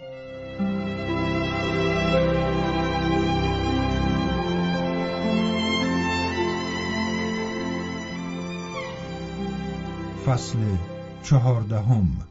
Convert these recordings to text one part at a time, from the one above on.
فصل 14.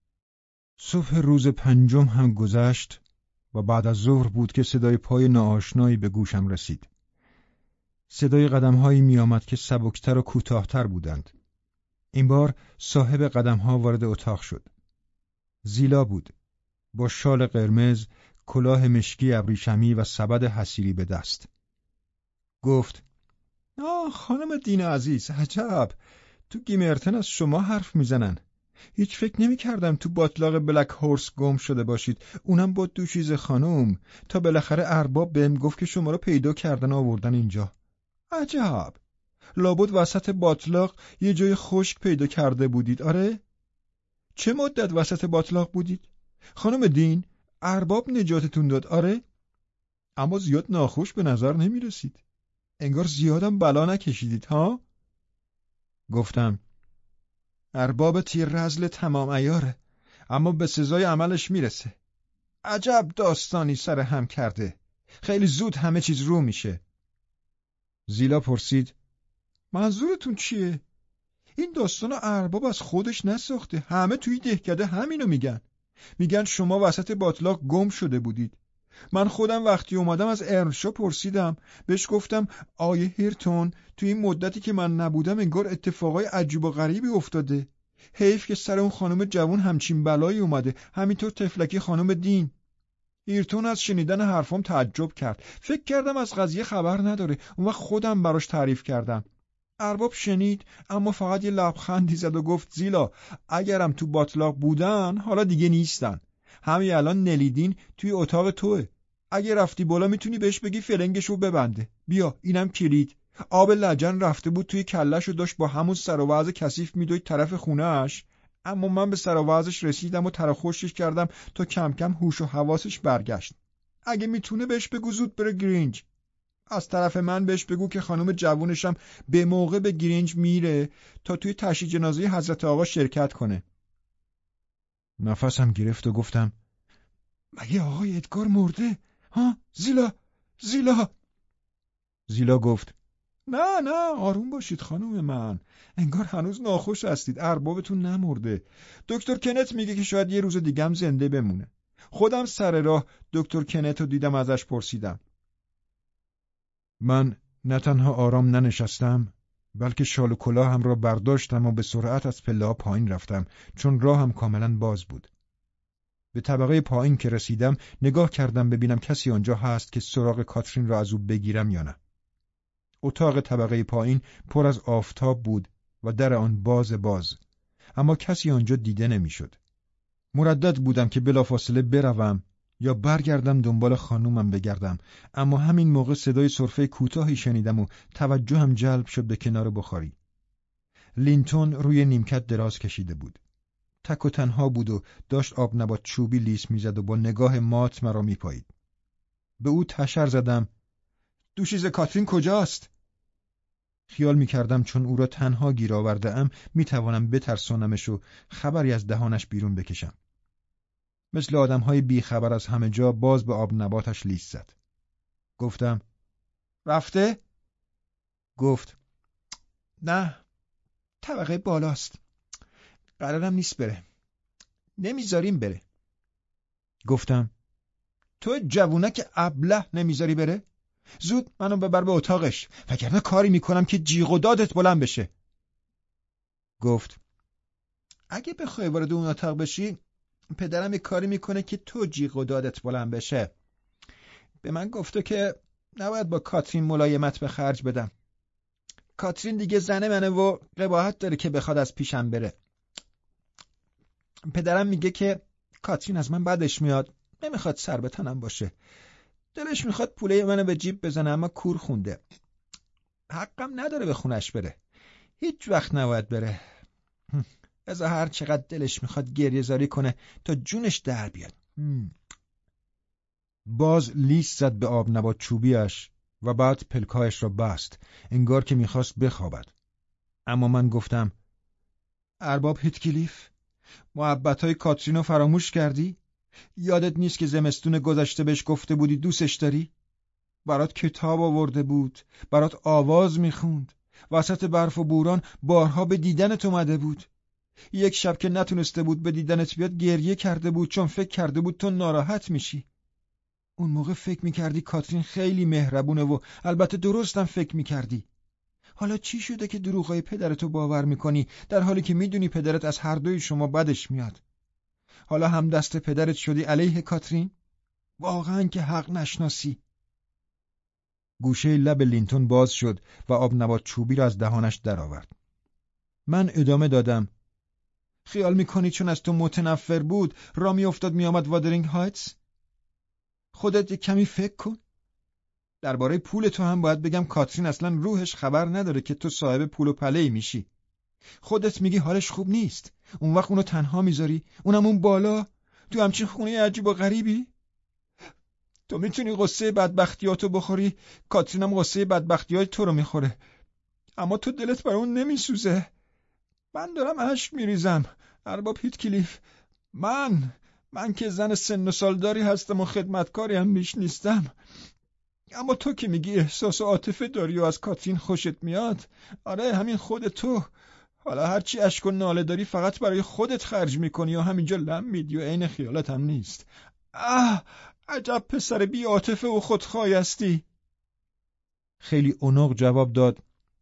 صبح روز 5 هم گذشت و بعد از ظهر بود که صدای پای ناآشنایی به گوشم رسید. صدای قدم‌هایی می‌آمد که سبکتر و کوتاه‌تر بودند. این بار صاحب قدم‌ها وارد اتاق شد. زیلا بود، با شال قرمز، کلاه مشکی ابریشمی و سبد حصیری به دست. گفت: خانم دین عزیز، عجب، تو گیمرتن از شما حرف میزنن. هیچ فکر نمی کردم تو باطلاق بلک هورس گم شده باشید، اونم با دوشیز خانم. تا بالاخره ارباب بهم گفت که شما رو پیدا کردن و آوردن اینجا. عجب، لابد وسط باطلاق یه جای خشک پیدا کرده بودید. آره؟ چه مدت وسط باطلاق بودید؟ خانم دین، ارباب نجاتتون داد. آره؟ اما زیاد ناخوش به نظر نمی رسید. انگار زیادم بلا نکشیدید ها؟ گفتم: ارباب تیر رزل تمام عیاره، اما به سزای عملش میرسه. عجب داستانی سر هم کرده. خیلی زود همه چیز رو میشه. زیلا پرسید: منظورتون چیه؟ این داستان ارباب از خودش نساخته. همه توی دهکده همینو میگن شما وسط باطلاق گم شده بودید. من خودم وقتی اومدم از ارنشا پرسیدم، بهش گفتم آیه هیرتون توی این مدتی که من نبودم انگار اتفاقای عجیب و غریبی افتاده. حیف که سر اون خانم جوان همچین بلایی اومده، همینطور تفلکی خانم دین. هیرتون از شنیدن حرفام تعجب کرد. فکر کردم از قضیه خبر نداره. اون وقت خودم براش تعریف کردم. ارباب شنید، اما فقط یه لبخندی زد و گفت: زیلا، اگرم تو باطلاق بودن حالا دیگه نیستن. همین الان نلیدین توی اتاق توه. اگه رفتی بالا میتونی بهش بگی فلنگشو ببنده. بیا، اینم کلید. آب لجن رفته بود توی کله‌شو، داشت با همون سر و وضع کثیف میدوید طرف خونه‌اش، اما من به سر و وضعش رسیدم و ترخوشش کردم تا کم کم هوش و حواسش برگشت. اگه میتونه بهش بگو زود بره گرینج. از طرف من بهش بگو که خانم جوونشم به موقع به گرینج میره تا توی تشییع جنازه حضرت آقا شرکت کنه. نفسم گرفت و گفتم: مگه آقای ادگار مرده؟ ها؟ زیلا. زیلا گفت: نه آروم باشید خانم من، انگار هنوز ناخوش هستید. اربابتون نمرده. دکتر کنت میگه که شاید یه روز دیگه هم زنده بمونه. خودم سر راه دکتر کنت رو دیدم، ازش پرسیدم. من نه تنها آرام ننشستم، بلکه شال و کلاهم را برداشتم و به سرعت از پله‌ها پایین رفتم، چون راهم کاملا باز بود. به طبقه پایین که رسیدم نگاه کردم ببینم کسی آنجا هست که سراغ کاترین را از او بگیرم یا نه. اتاق طبقه پایین پر از آفتاب بود و در آن باز، اما کسی آنجا دیده نمیشد. مردد بودم که بلافاصله بروم یا برگردم دنبال خانومم بگردم، اما همین موقع صدای سرفه کوتاهی شنیدم و توجهم جلب شد به کنار بخاری. لینتون روی نیمکت دراز کشیده بود. تک و تنها بود و داشت آب نبات چوبی لیس میزد و با نگاه مات مرا میپایید. به او تشر زدم: دوشیزه کاترین کجاست؟ خیال میکردم چون او را تنها گیر آورده ام میتوانم بترسانمش و خبری از دهانش بیرون بکشم. مثل آدمهای بی خبر از همه جا باز به آب نباتش لیس زد. گفتم: رفته؟ گفت: نه، طبقه بالاست. قرارم نیست بره. نمیذاریم بره. گفتم: تو جوونک ابله نمیذاری بره؟ زود منو ببر به اتاقش، وگرنه کاری میکنم که جیغ و دادت بلند بشه. گفت: اگه بخوای وارد اون اتاق بشی، پدرم یه کاری میکنه که تو جیغ و دادت بلند بشه. به من گفته که نباید با کاترین ملایمت به خرج بدم. کاترین دیگه زن منه و قباحت داره که بخواد از پیشم بره. پدرم میگه که کاترین از من بدش میاد، نمیخواد سر به تنم باشه. دلش میخواد پوله منو به جیب بزنه، اما کور خونده. حقم نداره به خونش بره. هیچ وقت نباید بره. از هر چقدر دلش میخواد گریه زاری کنه تا جونش در بیاد. باز لیس زد به آب نبات چوبیش و بعد پلکایش را بست، انگار که میخواست بخوابد. اما من گفتم: ارباب هیتکلیف، محبتهای کاترین رو فراموش کردی؟ یادت نیست که زمستون گذشته بهش گفته بودی دوستش داری؟ برات کتاب آورده بود، برات آواز میخوند، وسط برف و بوران بارها به دیدنت اومده بود. یک شب که نتونسته بود به دیدنت بیاد گریه کرده بود چون فکر کرده بود تو ناراحت میشی. اون موقع فکر میکردی کاترین خیلی مهربونه و البته درستم فکر میکردی. حالا چی شده که دروغای پدرتو باور میکنی در حالی که میدونی پدرت از هر دوی شما بدش میاد؟ حالا هم دست پدرت شدی علیه کاترین؟ واقعا که حق نشناسی. گوشه لب لینتون باز شد و آب نبات چوبی را از دهانش درآورد. من ادامه دادم: خیال میکنی چون از تو متنفر بود را میافتاد میآمد وادرینگ هایتس؟ خودت یک کمی فکر کن. درباره پول تو هم باید بگم کاترین اصلا روحش خبر نداره که تو صاحب پول و پله‌ای میشی. خودت میگی حالش خوب نیست، اون وقت اونو تنها میذاری، اونم اون بالا، تو همچین خونه عجیب و غریبی. تو میتونی قصه بدبختیاتو بخوری، کاترینم قصه بدبختیای تو رو میخوره، اما تو دلت برای اون نمیسوزه. من دارم اشک میریزم ارباب هیتکلیف. من که زن سن و سالداری هستم و خدمتکاری هم بیش نیستم، اما تو که میگی احساس و عاطفه داری و از کاترین خوشت میاد. آره همین خود تو. حالا هرچی اشک و ناله داری فقط برای خودت خرج میکنی و همینجا لم میدی و عین خیالت هم نیست. عجب پسر بی عاطفه و خودخواه هستی. خیلی اونق جواب داد: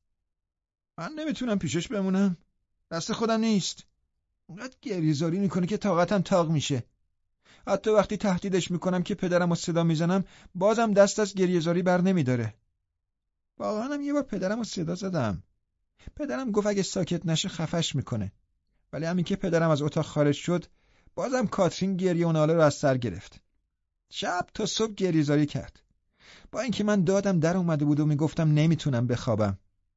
من نمیتونم پیشش بمونم، دست خودم نیست. اونقدر گریه‌زاری میکنه که طاقتم تاق میشه. حتی وقتی تهدیدش میکنم که پدرم رو صدا میزنم بازم دست از گریه‌زاری بر نمیداره. واقعا هم یه بار پدرم رو صدا زدم. پدرم گفت اگه ساکت نشه خفش میکنه، ولی همین که پدرم از اتاق خارج شد بازم کاترین گریه و ناله رو از سر گرفت. شب تا صبح گریه‌زاری کرد، با اینکه من دادم در اومده بود و میگفتم نمیتونم بخوابم.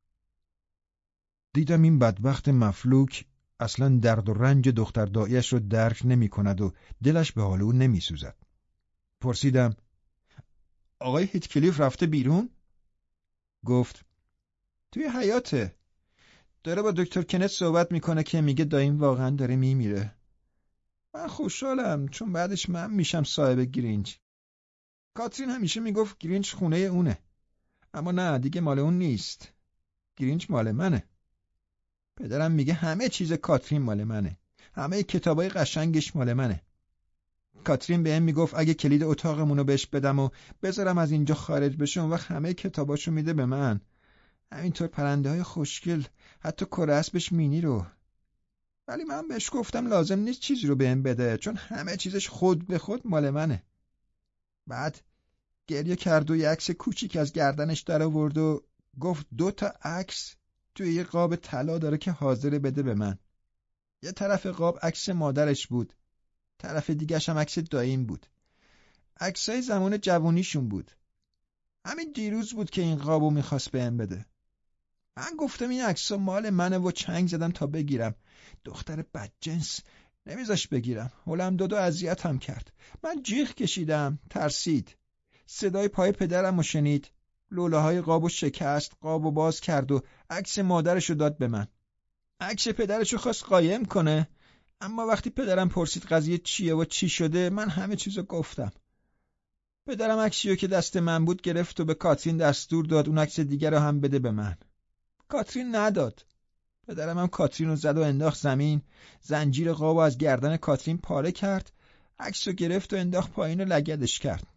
دیدم این بدبخت مفلوک اصلا درد و رنج دختر داییش رو درک نمی کند و دلش به حال او نمی سوزد. پرسیدم: آقای هیتکلیف رفته بیرون؟ گفت: توی حیاته، داره با دکتر کنت صحبت میکنه که میگه داییم واقعا داره میمیره. من خوشحالم چون بعدش من میشم صاحب گرینج. کاترین همیشه میگفت گرینج خونه اونه، اما نه دیگه مال اون نیست، گرینج مال منه. پدرم میگه همه چیز کاترین مال منه، همه کتابای قشنگش مال منه. کاترین بهم میگفت اگه کلید اتاقمونو بهش بدم و بذارم از اینجا خارج بشه اون وقت همه کتاباشو میده به من، همینطور پرنده‌های خوشگل، حتی کره اسبش مینی رو. ولی من بهش گفتم لازم نیست چیزی رو بهم بده چون همه چیزش خود به خود مال منه. بعد گریه کرد و یه عکس کوچیک از گردنش در آورد و گفت 2 تا عکس توی یه قاب طلا داره که حاضر بده به من. یه طرف قاب عکس مادرش بود، طرف دیگه‌ش هم عکس داییم بود. عکسای زمان جوونیشون بود. همین دیروز بود که این قابو میخواست بهم بده. من گفتم این عکسا مال منه و چنگ زدم تا بگیرم. دختر بدجنس نمیذاش بگیرم. هولم داد و اذیتم کرد. من جیغ کشیدم، ترسید. صدای پای پدرم رو شنید. لوله‌های قابو شکست، قابو باز کرد و عکس مادرشو داد به من. عکس پدرشو خواست قایم کنه، اما وقتی پدرم پرسید قضیه چیه و چی شده من همه چیزو گفتم. پدرم عکسیو که دست من بود گرفت و به کاترین دستور داد اون عکس دیگر رو هم بده به من. کاترین نداد. پدرم هم کاترین رو زد و انداخت زمین، زنجیر قابو از گردن کاترین پاره کرد، عکسو گرفت و انداخت پایین و لگدش کرد.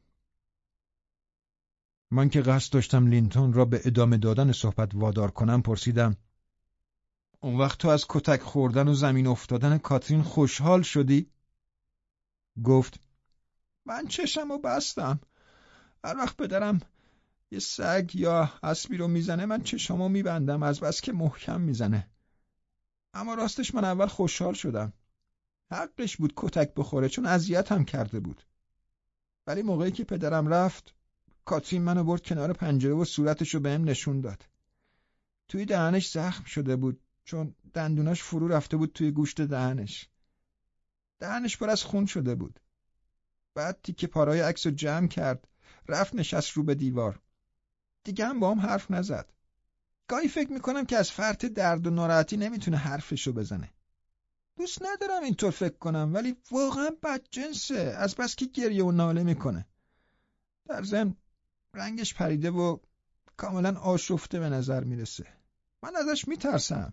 من که قصد داشتم لینتون را به ادامه دادن صحبت وادار کنم پرسیدم: اون وقت تو از کتک خوردن و زمین افتادن کاترین خوشحال شدی؟ گفت: من چشمو بستم. هر وقت پدرم یه سگ یا اسبی رو میزنه من چشمو میبندم، از بس که محکم میزنه. اما راستش من اول خوشحال شدم. حقش بود کتک بخوره چون اذیتم کرده بود. ولی موقعی که پدرم رفت کاترین منو برد کنار پنجره و صورتشو بهم نشون داد. توی دهنش زخم شده بود چون دندوناش فرو رفته بود توی گوشت دهنش. دهنش پر از خون شده بود. بعد تیکه پارای عکسو جمع کرد، رفت نشست رو به دیوار. دیگه هم با هم حرف نزد. گاهی فکر میکنم که از فرط درد و ناراحتی نمیتونه حرفشو بزنه. دوست ندارم اینطور فکر کنم، ولی واقعا بدجنسه، از بس که گریه و ناله میکنه. در ضمن رنگش پریده و کاملا آشفته به نظر میرسه. من ازش میترسم.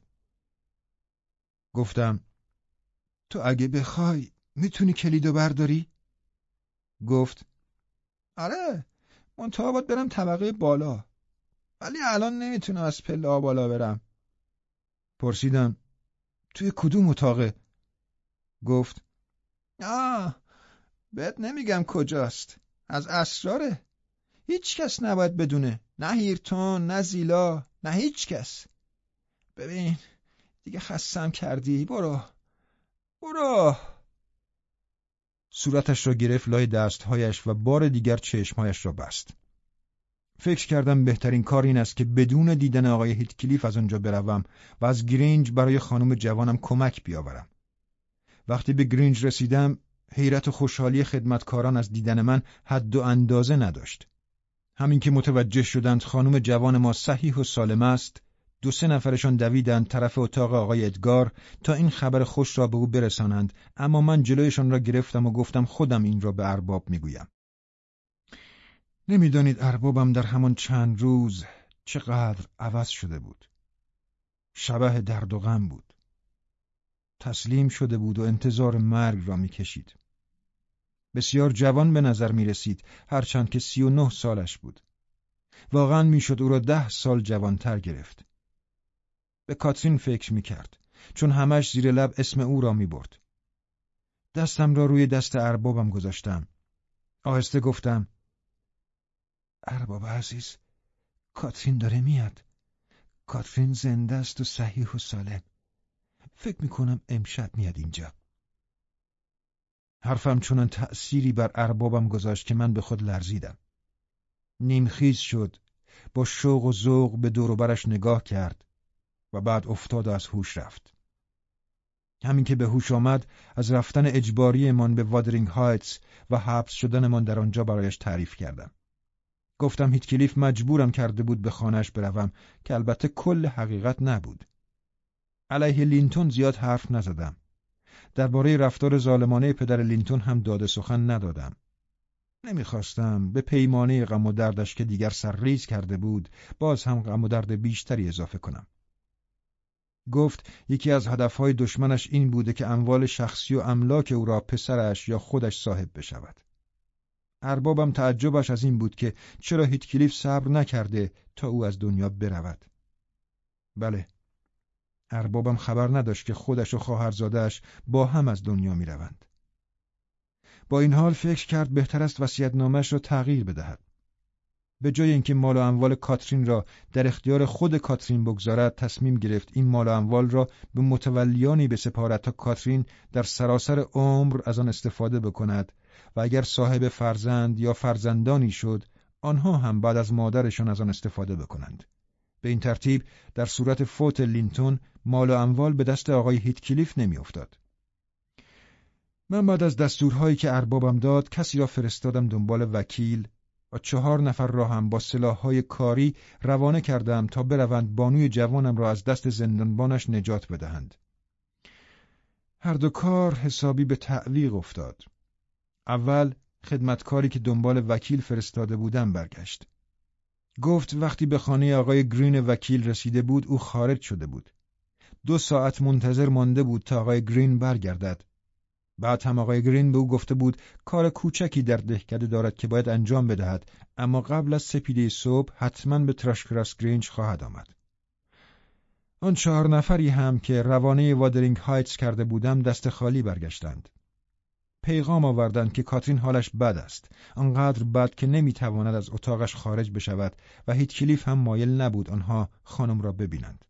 گفتم تو اگه بخوای میتونی کلیدو برداری؟ گفت آره، منتها باید برم طبقه بالا، ولی الان نمیتونم از پله بالا برم. پرسیدم توی کدوم اتاقه؟ گفت بهت نمیگم کجاست، از اسراره. هیچ کس نباید بدونه، نه هیرتون، نه زیلا، نه هیچ کس. ببین دیگه خستم کردی، برو. صورتش را گرفت لای دستهایش و بار دیگر چشمهایش را بست. فکر کردم بهترین کار این است که بدون دیدن آقای هیتکلیف از آنجا بروم و از گرینج برای خانم جوانم کمک بیاورم. وقتی به گرینج رسیدم، حیرت و خوشحالی خدمتکاران از دیدن من حد و اندازه نداشت. همین که متوجه شدند خانم جوان ما صحیح و سالم است، 2-3 نفرشان دویدند طرف اتاق آقای ادگار تا این خبر خوش را به او برسانند، اما من جلویشان را گرفتم و گفتم خودم این را به ارباب میگویم. نمیدانید اربابم در همان چند روز چقدر عوض شده بود. شبح درد و غم بود. تسلیم شده بود و انتظار مرگ را میکشید. بسیار جوان به نظر می رسید، هرچند که 39 سالش بود. واقعا میشد او را 10 سال جوانتر گرفت. به کاترین فکر می کرد، چون همش زیر لب اسم او را می برد. دستم را روی دست اربابم گذاشتم. آهسته گفتم ارباب عزیز، کاترین داره میاد. کاترین زنده است و صحیح و سالم. فکر می کنم امشب میاد اینجا. حرفم چنان تأثیری بر اربابم گذاشت که من به خود لرزیدم. نیمخیز شد، با شوق و ذوق به دور و برش نگاه کرد و بعد افتاد و از هوش رفت. همین که به هوش آمد، از رفتن اجباری من به وادرینگ هایتس و حبس شدن من در آنجا برایش تعریف کردم. گفتم هیتکلیف مجبورم کرده بود به خانه‌اش بروم، که البته کل حقیقت نبود. علیه لینتون زیاد حرف نزدم. درباره رفتار ظالمانه پدر لینتون هم داد سخن ندادم. نمیخواستم به پیمانه غم و دردش که دیگر سرریز کرده بود باز هم غم و درد بیشتری اضافه کنم. گفت یکی از هدفهای دشمنش این بوده که اموال شخصی و املاک او را پسرش یا خودش صاحب بشود. اربابم تعجبش از این بود که چرا هیتکلیف صبر نکرده تا او از دنیا برود. بله، اربابم خبر نداشت که خودش و خواهرزاده‌اش با هم از دنیا می روند. با این حال فکر کرد بهتر است وصیت‌نامه‌اش را تغییر بدهد. به جای اینکه مال و اموال کاترین را در اختیار خود کاترین بگذارد، تصمیم گرفت این مال و اموال را به متولیانی بسپارد تا کاترین در سراسر عمر از آن استفاده بکند و اگر صاحب فرزند یا فرزندانی شد، آنها هم بعد از مادرشان از آن استفاده بکنند. به این ترتیب در صورت فوت لینتون مال و اموال به دست آقای هیتکلیف نمی افتاد. من بعد از دستورهایی که اربابم داد کسی را فرستادم دنبال وکیل و 4 نفر را هم با سلاح‌های کاری روانه کردم تا بروند بانوی جوانم را از دست زندانبانش نجات بدهند. هر دو کار حسابی به تعویق افتاد. اول خدمتکاری که دنبال وکیل فرستاده بودم برگشت. گفت وقتی به خانه آقای گرین وکیل رسیده بود او خارج شده بود. 2 ساعت منتظر مانده بود تا آقای گرین برگردد. بعد هم آقای گرین به او گفته بود کار کوچکی در دهکده دارد که باید انجام بدهد، اما قبل از سپیده صبح حتما به تراشکراس گرینج خواهد آمد. آن 4 نفری هم که روانه وادرینگ هایتس کرده بودم دست خالی برگشتند. پیغام آوردند که کاترین حالش بد است، آنقدر بد که نمیتواند از اتاقش خارج بشود و هیتکلیف هم مایل نبود آنها خانم را ببینند.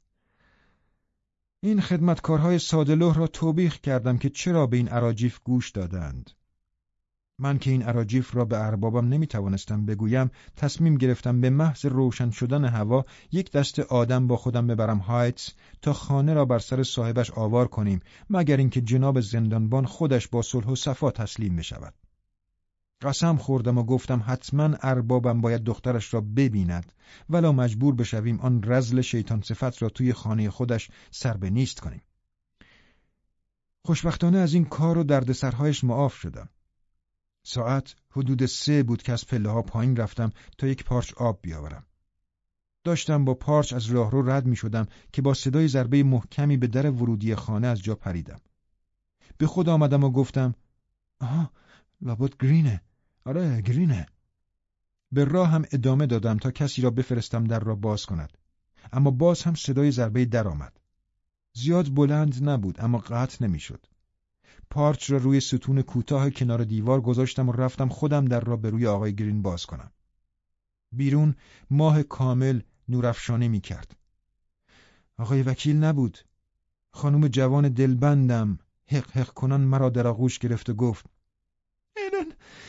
این خدمتکارهای ساده‌لوح را توبیخ کردم که چرا به این اراجیف گوش دادند. من که این اراجیف را به اربابم نمیتوانستم بگویم، تصمیم گرفتم به محض روشن شدن هوا یک دسته آدم با خودم ببرم هایتس تا خانه را بر سر صاحبش آوار کنیم، مگر اینکه جناب زندانبان خودش با صلح و صفا تسلیم بشود. قسم خوردم و گفتم حتما اربابم باید دخترش را ببیند، ولو مجبور بشویم آن رذل شیطان صفت را توی خانه خودش سر به نیست کنیم. خوشبختانه از این کار و دردسرهایش معاف شدم. ساعت حدود 3 بود که از پله‌ها پایین رفتم تا یک پارچ آب بیاورم. داشتم با پارچ از راهرو رد می شدم که با صدای ضربه محکمی به در ورودی خانه از جا پریدم. به خود آمدم و گفتم آها، لابد گرینه. آره گرینه. به راه هم ادامه دادم تا کسی را بفرستم در را باز کند. اما باز هم صدای ضربه در آمد. زیاد بلند نبود اما قطع نمی شد. پارچ را روی ستون کوتاه کنار دیوار گذاشتم و رفتم خودم در را به روی آقای گرین باز کنم. بیرون ماه کامل نورافشانی می کرد. آقای وکیل نبود. خانم جوان دلبندم حق حق کنان مرا در آغوش گرفت و گفت ایلن،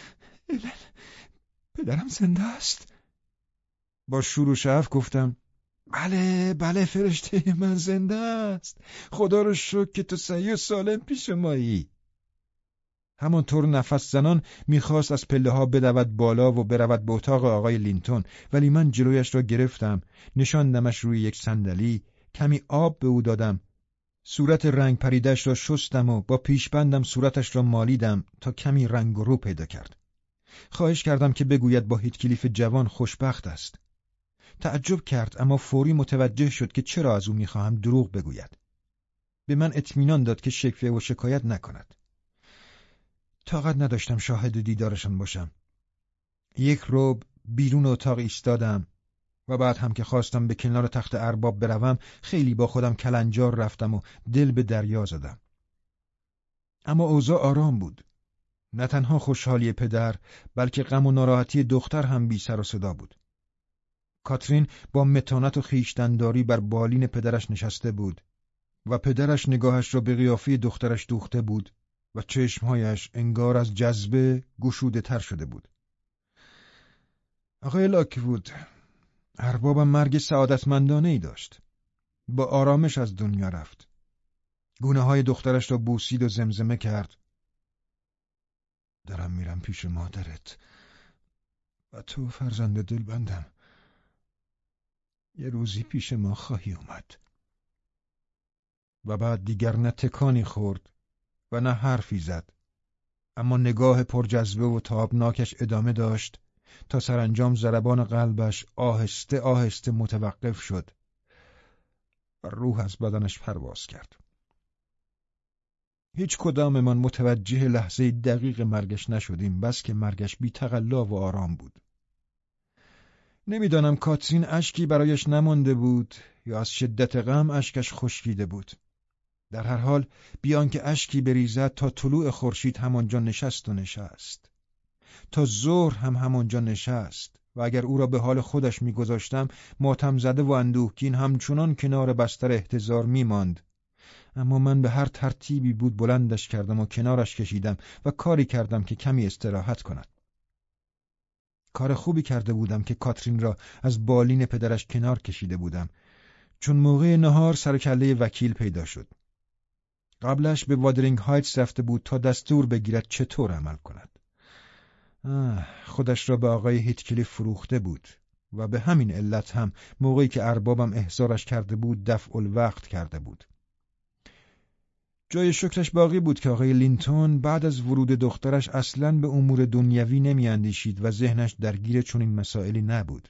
پدرم زنده است؟ با شور و شعف گفتم بله فرشته من زنده است. خدا رو شکر که تو صحیح و سالم پیش مایی. همانطور نفس زنان میخواست از پله ها بدود بالا و برود به اتاق آقای لینتون، ولی من جلویش را گرفتم، نشاندمش روی یک صندلی، کمی آب به او دادم، صورت رنگ پریدش را شستم و با پیشبندم صورتش را مالیدم تا کمی رنگ و رو پیدا کرد. خواهش کردم که بگوید با هیتکلیف جوان خوشبخت است. تعجب کرد اما فوری متوجه شد که چرا از او میخواهم دروغ بگوید. به من اطمینان داد که شکوه و شکایت نکند. طاقت نداشتم شاهد دیدارشان باشم. یک ربع بیرون اتاق ایستادم و بعد هم که خواستم به کنار تخت ارباب بروم خیلی با خودم کلنجار رفتم و دل به دریا زدم. اما اوضاع آرام بود. نه تنها خوشحالی پدر بلکه غم و ناراحتی دختر هم بی سر و صدا بود. کاترین با متانت و خویشتن‌داری بر بالین پدرش نشسته بود و پدرش نگاهش را به قیافه دخترش دوخته بود و چشمهایش انگار از جذبه گشوده تر شده بود. آقای لاکوود، اربابم مرگ سعادتمندانه ای داشت. با آرامش از دنیا رفت. گونه های دخترش را بوسید و زمزمه کرد. دارم میرم پیش مادرت و تو فرزند دلبندم یه روزی پیش ما خواهی اومد. و بعد دیگر نه تکانی خورد و نه حرفی زد، اما نگاه پرجذبه و تابناکش ادامه داشت تا سرانجام ضربان قلبش آهسته آهسته متوقف شد و روح از بدنش پرواز کرد. هیچ کداممان متوجه لحظه دقیق مرگش نشدیم، بس که مرگش بی تقلا و آرام بود. نمیدانم کاترین اشکی برایش نمانده بود یا از شدت غم اشکش خشکیده بود. در هر حال بیان که اشکی بریزد تا طلوع خورشید همانجا نشست. تا ظهر هم همانجا نشست و اگر او را به حال خودش میگذاشتم ماتم زده و اندوهگین همچنان کنار بستر احتضار میماند. اما من به هر ترتیبی بود بلندش کردم و کنارش کشیدم و کاری کردم که کمی استراحت کند. کار خوبی کرده بودم که کاترین را از بالین پدرش کنار کشیده بودم، چون موقع نهار سر کله وکیل پیدا شد. قبلش به وادرینگ هایتس رفته بود تا دستور بگیرد چطور عمل کند. خودش را به آقای هیتکلیف فروخته بود و به همین علت هم موقعی که اربابم احضارش کرده بود دفع الوقت کرده بود. جای شکرش باقی بود که آقای لینتون بعد از ورود دخترش اصلاً به امور دنیوی نمی اندیشید و ذهنش درگیر چنین مسائلی نبود.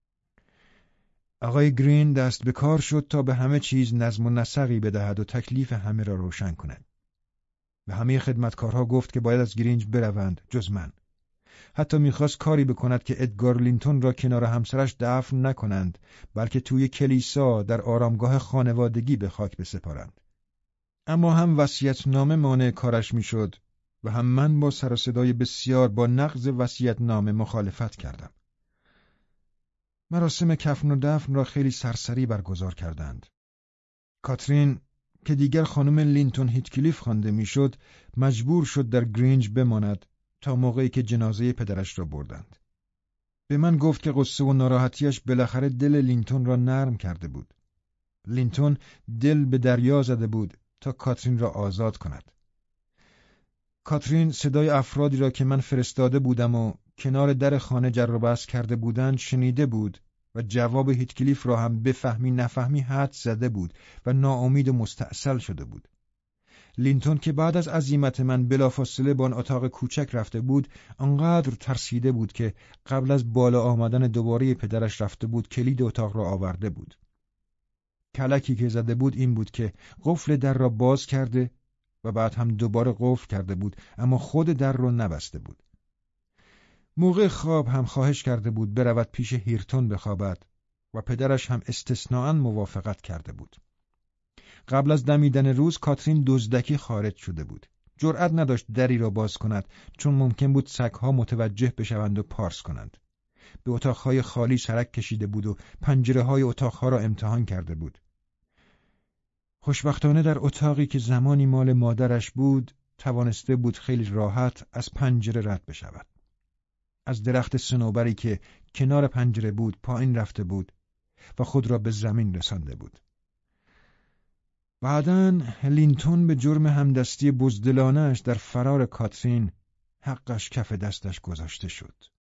آقای گرین دست به کار شد تا به همه چیز نظم و نسقی بدهد و تکلیف همه را روشن کند. به همه خدمتکارها گفت که باید از گرینج بروند جز من. حتی میخواست کاری بکند که ادگار لینتون را کنار همسرش دفن نکنند، بلکه توی کلیسا در آرامگاه خانوادگی به خاک بسپارند. اما هم وصیت‌نامه مانع کارش میشد و هم من با سر و صدای بسیار با نقض وصیت‌نامه مخالفت کردم. مراسم کفن و دفن را خیلی سرسری برگزار کردند. کاترین که دیگر خانم لینتون هیتکلیف خوانده میشد، مجبور شد در گرینج بماند تا موقعی که جنازه پدرش را بردند. به من گفت که غصه و ناراحتیش بالاخره دل لینتون را نرم کرده بود. لینتون دل به دریا زده بود تا کاترین را آزاد کند. کاترین صدای افرادی را که من فرستاده بودم و کنار در خانه جر و بحث کرده بودند شنیده بود و جواب هیتکلیف را هم بفهمی نفهمی حدس زده بود و ناامید و مستعسل شده بود. لینتون که بعد از عزیمت من بلافاصله به آن اتاق کوچک رفته بود، آنقدر ترسیده بود که قبل از بالا آمدن دوباره پدرش رفته بود کلید اتاق را آورده بود. کلکی که زده بود این بود که قفل در را باز کرده و بعد هم دوباره قفل کرده بود، اما خود در را نبسته بود. موقع خواب هم خواهش کرده بود برود پیش هیرتون بخوابد و پدرش هم استثناءً موافقت کرده بود. قبل از دمیدن روز کاترین دزدکی خارج شده بود. جرأت نداشت دری را باز کند چون ممکن بود سگ‌ها متوجه بشوند و پارس کنند. به اتاقهای خالی سرک کشیده بود و پنجره‌های اتاقها را امتحان کرده بود. خوشبختانه در اتاقی که زمانی مال مادرش بود توانسته بود خیلی راحت از پنجره رد بشود. از درخت صنوبری که کنار پنجره بود پایین رفته بود و خود را به زمین رسانده بود. بعداً لینتون به جرم همدستی بزدلانه‌اش در فرار کاترین حقش کف دستش گذاشته شد.